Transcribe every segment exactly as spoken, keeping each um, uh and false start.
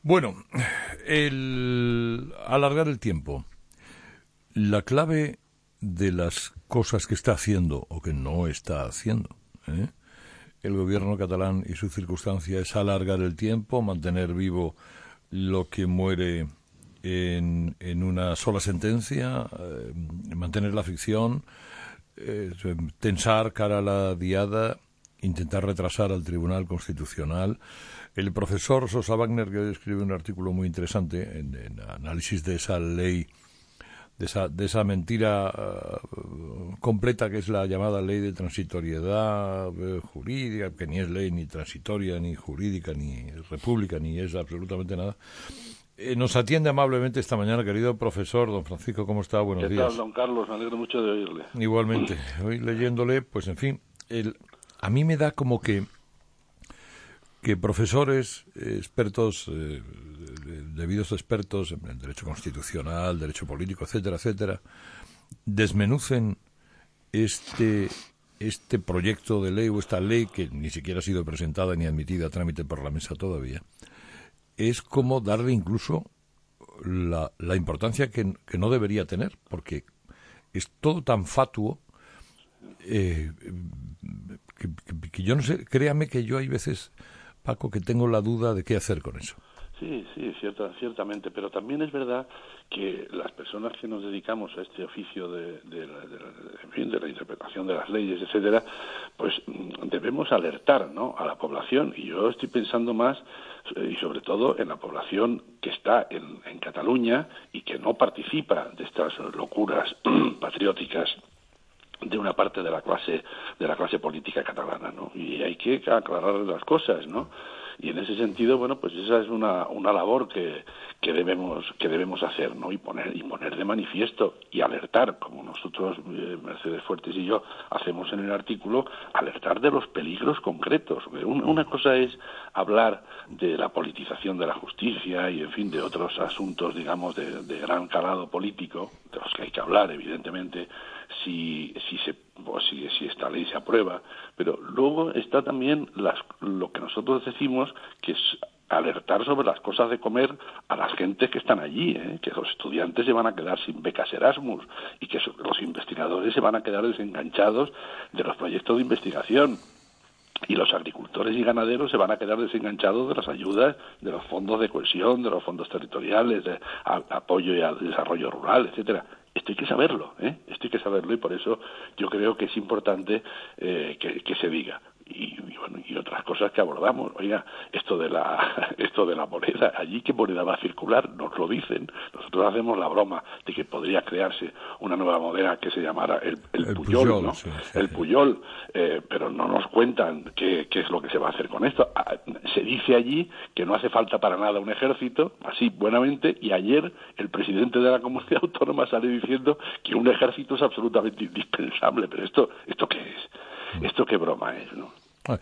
Bueno, el alargar el tiempo. La clave de las cosas que está haciendo o que no está haciendo, ¿eh? el gobierno catalán y su circunstancia es alargar el tiempo, mantener vivo lo que muere en, en una sola sentencia, eh, mantener la ficción, eh, tensar cara a la diada, intentar retrasar al Tribunal Constitucional. El profesor Sosa Wagner, que hoy escribe un artículo muy interesante en, en análisis de esa ley, de esa, de esa mentira uh, completa que es la llamada ley de transitoriedad uh, jurídica, que ni es ley ni transitoria, ni jurídica, ni república, ni es absolutamente nada. Eh, nos atiende amablemente esta mañana, querido profesor. Don Francisco, ¿cómo está? Buenos días. ¿Qué tal, don Carlos? Me alegro mucho de oírle. Igualmente. Hoy leyéndole, pues en fin, el, a mí me da como que que profesores, eh, expertos, eh, debidos expertos en derecho constitucional, derecho político, etcétera, etcétera, desmenucen este este proyecto de ley o esta ley que ni siquiera ha sido presentada ni admitida a trámite por la mesa todavía, es como darle incluso la, la importancia que, que no debería tener, porque es todo tan fatuo eh, que, que, que yo no sé, créame que yo hay veces, Paco, que tengo la duda de qué hacer con eso. Sí, sí, cierta, ciertamente, pero también es verdad que las personas que nos dedicamos a este oficio de, de, la, de, la, de, en fin, de la interpretación de las leyes, etcétera, pues debemos alertar, ¿no?, a la población. Y yo estoy pensando más, y sobre todo, en la población que está en, en Cataluña y que no participa de estas locuras patrióticas de una parte de la clase de la clase política catalana, ¿no? Y hay que aclarar las cosas, ¿no? Y en ese sentido, bueno, pues esa es una una labor que que debemos que debemos hacer, ¿no? Y poner y poner de manifiesto y alertar, como nosotros eh, Mercedes Fuertes y yo hacemos en el artículo, alertar de los peligros concretos. Una, una cosa es hablar de la politización de la justicia y, en fin, de otros asuntos, digamos, de, de gran calado político, de los que hay que hablar, evidentemente, si si se pues si, si esta ley se aprueba, pero luego está también las, lo que nosotros decimos que es alertar sobre las cosas de comer a las gentes que están allí, ¿eh? Que los estudiantes se van a quedar sin becas Erasmus y que los investigadores se van a quedar desenganchados de los proyectos de investigación. Y los agricultores y ganaderos se van a quedar desenganchados de las ayudas, de los fondos de cohesión, de los fondos territoriales, de a, apoyo y al desarrollo rural, etcétera. Esto hay que saberlo, ¿eh? Esto hay que saberlo y por eso yo creo que es importante eh, que, que se diga. Y, y bueno, y otras cosas que abordamos. Oiga, esto de la esto de la moneda, allí qué moneda va a circular, nos lo dicen. Nosotros hacemos la broma de que podría crearse una nueva moneda que se llamara el, el, el Puyol, Puyol, ¿no? Sí, sí, el Puyol, eh, pero no nos cuentan qué, qué es lo que se va a hacer con esto. Ah, se dice allí que no hace falta para nada un ejército, así buenamente, y ayer el presidente de la comunidad autónoma sale diciendo que un ejército es absolutamente indispensable. Pero esto, ¿esto qué es? ¿Esto qué broma es, no?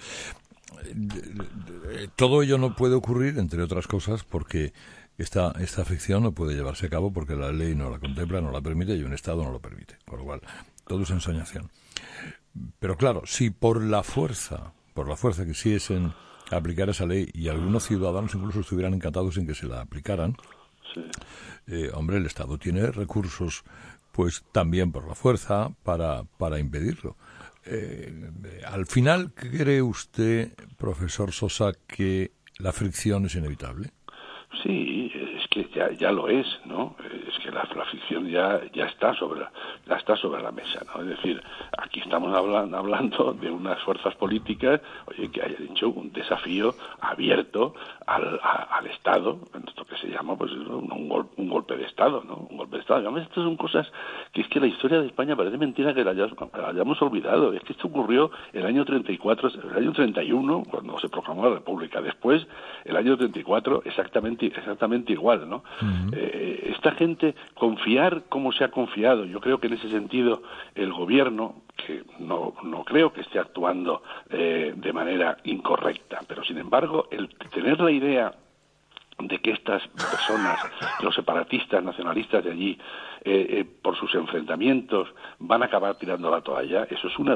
Todo ello no puede ocurrir, entre otras cosas, porque esta esta ficción no puede llevarse a cabo porque la ley no la contempla, no la permite y un Estado no lo permite. Con lo cual, todo es ensoñación. Pero claro, si por la fuerza, por la fuerza que sí es en aplicar esa ley y algunos ciudadanos incluso estuvieran encantados en que se la aplicaran, sí. eh, hombre, el Estado tiene recursos, pues también por la fuerza, para, para impedirlo. Eh, al final, ¿cree usted, profesor Sosa, que la fricción es inevitable? Sí, es que ya ya lo es, ¿no? Es que la, la fricción ya ya está sobre la, ya está sobre la mesa, ¿no? Es decir, aquí estamos hablando, hablando de unas fuerzas políticas, oye, que hayan hecho un desafío abierto al, a, al Estado, esto que se llama, pues, un, un, gol, un golpe de Estado, ¿no? Un golpe de Estado. Además, estas son cosas que es que la historia de España parece mentira que la hayamos, que la hayamos olvidado. Es que esto ocurrió el año treinta y cuatro, el año treinta y uno, cuando se proclamó la República. Después, el año treinta y cuatro, exactamente exactamente igual, ¿no? Uh-huh. Eh, esta gente, confiar como se ha confiado, yo creo que en ese sentido el gobierno, que no, no creo que esté actuando eh, de manera incorrecta, pero sin embargo, el tener la idea de que estas personas, los separatistas nacionalistas de allí, eh, eh, por sus enfrentamientos, van a acabar tirando la toalla, eso es un error.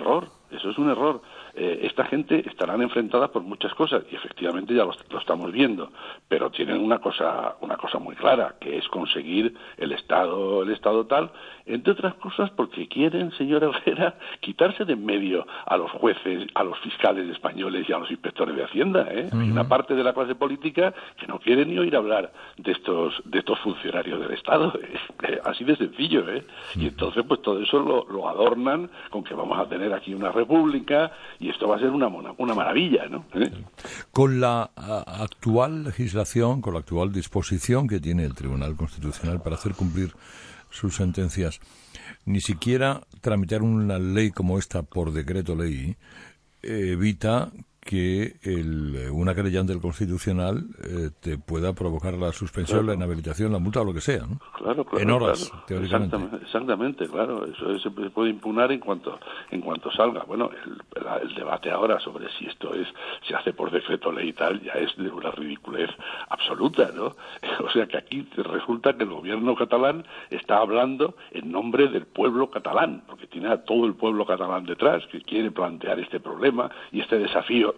eso es un error. Eh, esta gente estarán enfrentadas por muchas cosas y efectivamente ya lo, lo estamos viendo, pero tienen una cosa una cosa muy clara, que es conseguir el Estado el Estado tal, entre otras cosas porque quieren, señora Herrera, quitarse de en medio a los jueces, a los fiscales españoles y a los inspectores de Hacienda. ¿eh? Uh-huh. Hay una parte de la clase política que no quiere ni oír hablar de estos de estos funcionarios del Estado. ¿eh? Así de sencillo. ¿eh? Uh-huh. Y entonces pues todo eso lo, lo adornan con que vamos a tener aquí una república y esto va a ser una, una maravilla, ¿no? ¿Eh? Con la a, actual legislación, con la actual disposición que tiene el Tribunal Constitucional para hacer cumplir sus sentencias, ni siquiera tramitar una ley como esta por decreto ley eh, evita que el, una querellante del Constitucional eh, te pueda provocar la suspensión, claro, la inhabilitación, la multa o lo que sea, ¿no? Claro, claro. En horas, claro. teóricamente. Exactamente, exactamente, claro. Eso se puede impugnar en cuanto en cuanto salga. Bueno, el, el debate ahora sobre si esto es se hace por decreto ley y tal ya es de una ridiculez absoluta, ¿no? O sea que aquí resulta que el gobierno catalán está hablando en nombre del pueblo catalán, porque tiene a todo el pueblo catalán detrás que quiere plantear este problema y este desafío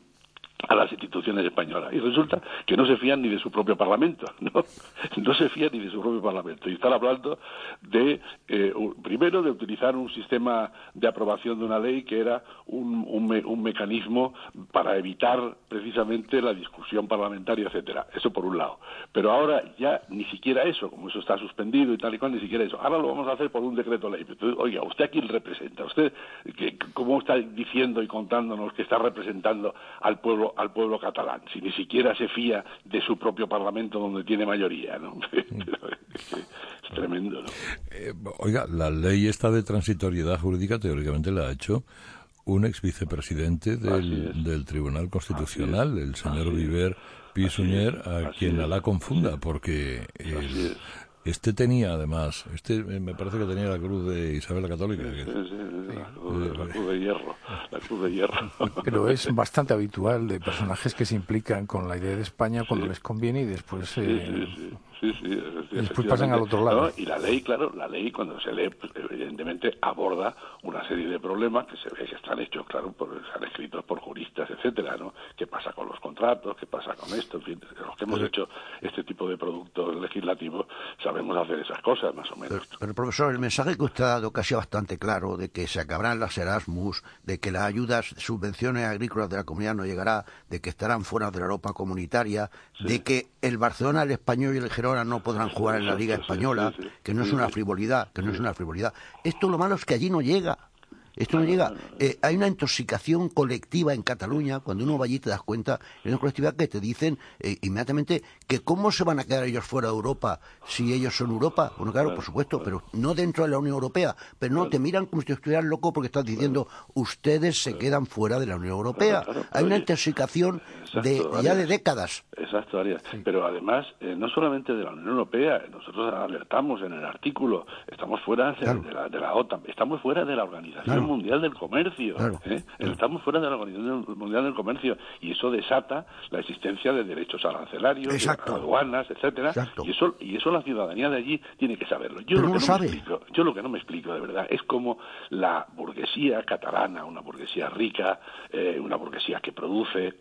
a las instituciones españolas, y resulta que no se fían ni de su propio Parlamento, ¿no? No se fían ni de su propio Parlamento, y están hablando de, eh, primero, de utilizar un sistema de aprobación de una ley que era un, un, me, un mecanismo para evitar precisamente la discusión parlamentaria, etcétera. Eso por un lado. Pero ahora ya ni siquiera eso, como eso está suspendido y tal y cual, ni siquiera eso. Ahora lo vamos a hacer por un decreto ley. Entonces, oiga, ¿usted a quién representa? ¿Usted que, cómo está diciendo y contándonos que está representando al pueblo al pueblo catalán, si ni siquiera se fía de su propio Parlamento donde tiene mayoría, ¿no? Pero es, es tremendo, ¿no? Eh, oiga, la ley esta de transitoriedad jurídica teóricamente la ha hecho un ex vicepresidente del, del Tribunal Constitucional, el señor Viver Pi-Sunyer, a quien es. la confunda, porque el, este tenía además, este me parece que tenía la cruz de Isabel la Católica. Sí, sí, sí, la, cruz, la cruz de hierro, la cruz de hierro. Pero es bastante habitual de personajes que se implican con la idea de España cuando sí. les conviene y después... Sí, eh, sí, sí. Sí, sí, y después pasan al otro lado. ¿No? Y la ley, claro, la ley cuando se lee, pues, evidentemente aborda una serie de problemas que se ve que están hechos, claro, por, están escritos por juristas, etcétera, ¿no? ¿Qué pasa con los contratos? ¿Qué pasa con esto? En fin, los que hemos hecho este tipo de productos legislativos sabemos hacer esas cosas, más o menos. Pero, pero profesor, el mensaje que usted ha dado casi bastante claro de que se acabarán las Erasmus, de que las ayudas, subvenciones agrícolas de la comunidad no llegará, de que estarán fuera de la Europa comunitaria, sí. de que el Barcelona, el Español y el Girona no podrán jugar en la Liga Española, sí, sí, sí. que no es una frivolidad, que no es una frivolidad. Esto lo malo es que allí no llega. Esto no llega. Eh, hay una intoxicación colectiva en Cataluña, cuando uno va allí te das cuenta, hay una colectividad que te dicen eh, inmediatamente que cómo se van a quedar ellos fuera de Europa si ellos son Europa. Bueno, claro, por supuesto, pero no dentro de la Unión Europea. Pero no, te miran como si estuvieran locos porque estás diciendo ustedes se quedan fuera de la Unión Europea. Hay una intoxicación de ya de décadas. Exacto, Arias. Sí. Pero además, eh, no solamente de la Unión Europea, nosotros alertamos en el artículo, estamos fuera de, claro. de, la, de la OTAN, estamos fuera de la Organización claro. Mundial del Comercio, claro. ¿eh? Claro. Estamos fuera de la Organización Mundial del Comercio y eso desata la existencia de derechos arancelarios, Exacto. de aduanas, etcétera. Exacto. Y eso y eso la ciudadanía de allí tiene que saberlo. Yo Pero lo que no no sabe. me explico, yo lo que no me explico de verdad es cómo la burguesía catalana, una burguesía rica, eh, una burguesía que produce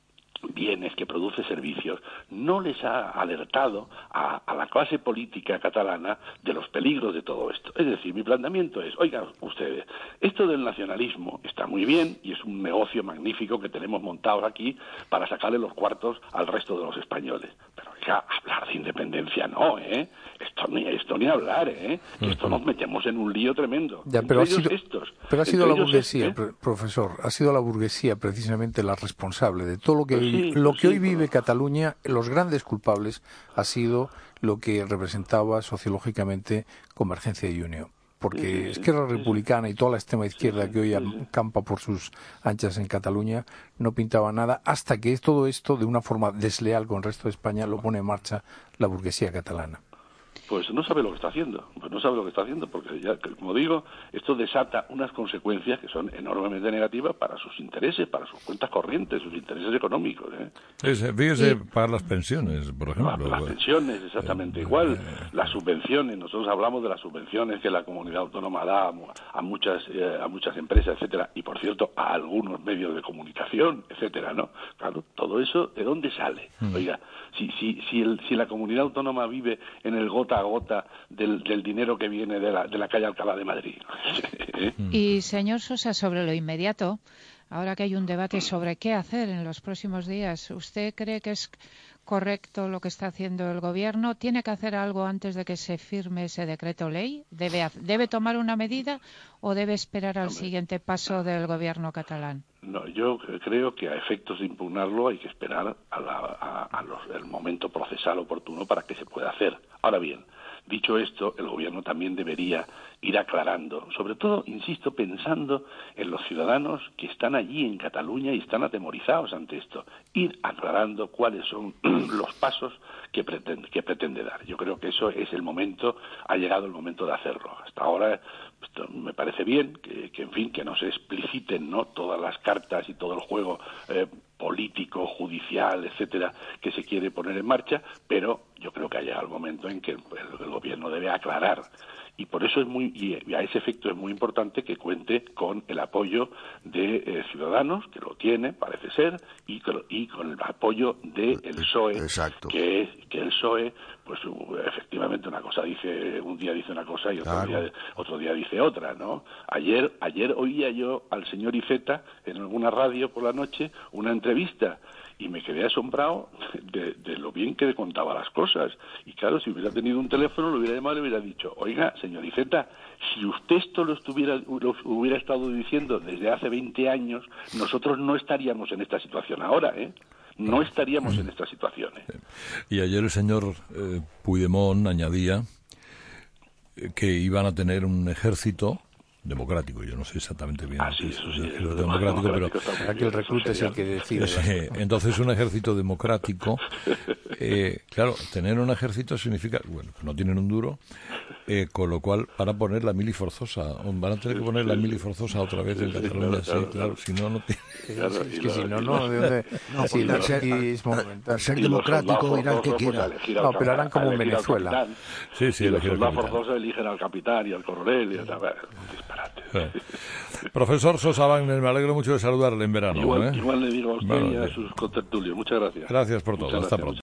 bienes, que produce servicios, no les ha alertado a, a la clase política catalana de los peligros de todo esto. Es decir, mi planteamiento es, oigan ustedes, esto del nacionalismo está muy bien y es un negocio magnífico que tenemos montado aquí para sacarle los cuartos al resto de los españoles. Pero oiga, hablar de independencia no, ¿eh? Esto ni, esto ni hablar, ¿eh? Que esto nos metemos en un lío tremendo. Ya, pero, ha sido, estos, pero ha sido la burguesía, es, ¿eh? profesor, ha sido la burguesía precisamente la responsable de todo lo que, pues sí, lo pues que sí, hoy vive pero... Cataluña. Los grandes culpables ha sido lo que representaba sociológicamente Convergencia y Unión. Porque sí, sí, Esquerra sí, Republicana sí. y toda la extrema izquierda sí, sí, que hoy sí, sí. acampa por sus anchas en Cataluña no pintaba nada hasta que todo esto, de una forma desleal con el resto de España, lo pone en marcha la burguesía catalana. pues no sabe lo que está haciendo, pues no sabe lo que está haciendo, porque ya, como digo, esto desata unas consecuencias que son enormemente negativas para sus intereses, para sus cuentas corrientes, sus intereses económicos. ¿eh? Fíjese, fíjese y, para las pensiones, por ejemplo. Las pensiones, exactamente eh, igual, eh, las subvenciones, nosotros hablamos de las subvenciones que la comunidad autónoma da a, a muchas eh, a muchas empresas, etcétera, y por cierto, a algunos medios de comunicación, etcétera, ¿no? Claro, todo eso, ¿de dónde sale? Mm. Oiga, si si si, el, si la comunidad autónoma vive en el gota a gota del, del dinero que viene de la, de la calle Alcalá de Madrid. ¿Eh? Y, señor Sosa, sobre lo inmediato, ahora que hay un debate sobre qué hacer en los próximos días, ¿usted cree que es correcto lo que está haciendo el Gobierno? ¿Tiene que hacer algo antes de que se firme ese decreto ley? ¿Debe, debe tomar una medida o debe esperar al siguiente paso del Gobierno catalán? No, yo creo que a efectos de impugnarlo hay que esperar a la, a, a los, el momento procesal oportuno para que se pueda hacer. Ahora bien, dicho esto, el Gobierno también debería ir aclarando, sobre todo, insisto, pensando en los ciudadanos que están allí en Cataluña y están atemorizados ante esto, ir aclarando cuáles son los pasos que pretende, que pretende dar. Yo creo que eso es el momento, ha llegado el momento de hacerlo. Hasta ahora esto me parece bien que, que, en fin, que no se expliciten, ¿no?, todas las cartas y todo el juego eh, político, judicial, etcétera, que se quiere poner en marcha, pero yo creo que ha llegado el momento en que el, el Gobierno debe aclarar. Y por eso es muy, y a ese efecto es muy importante que cuente con el apoyo de eh, Ciudadanos, que lo tiene, parece ser, y con, y con el apoyo del P S O E, Exacto. que es que el P S O E, pues efectivamente una cosa dice, un día dice una cosa y otro claro. día otro día dice otra, ¿no? Ayer ayer oía yo al señor Iceta en alguna radio por la noche una entrevista y me quedé asombrado de, de lo bien que le contaba las cosas. Y claro, si hubiera tenido un teléfono, lo hubiera llamado y le hubiera dicho, oiga, señor Iceta, si usted esto lo, estuviera, lo hubiera estado diciendo desde hace veinte años, nosotros no estaríamos en esta situación ahora, ¿eh? No estaríamos en esta situación. ¿eh? Y ayer el señor eh, Puigdemont añadía que iban a tener un ejército democrático, yo no sé exactamente bien ah, sí, eso sí, es el democrático, pero aquí el recluta es el que decide. Sí, entonces un ejército democrático, eh, claro, tener un ejército significa, bueno, no tienen un duro, eh, con lo cual van a poner la mili forzosa, van a tener que poner la mili forzosa otra vez en Cataluña, sí, claro, claro, si no, no tiene... Claro, es que si no, no, ¿de dónde? No, sí, no, ser, es al ser democrático irá el que quiera. No, pero harán como en Venezuela. Sí, sí, y los soldados forzosos eligen al capitán y al coronel y a ver, un disparate. Sí. Profesor Sosa Wagner, me alegro mucho de saludarle en verano. Igual, ¿eh? igual le digo a usted bueno, y a sus contertulios. Muchas gracias. Gracias por todo. Muchas Hasta gracias. pronto.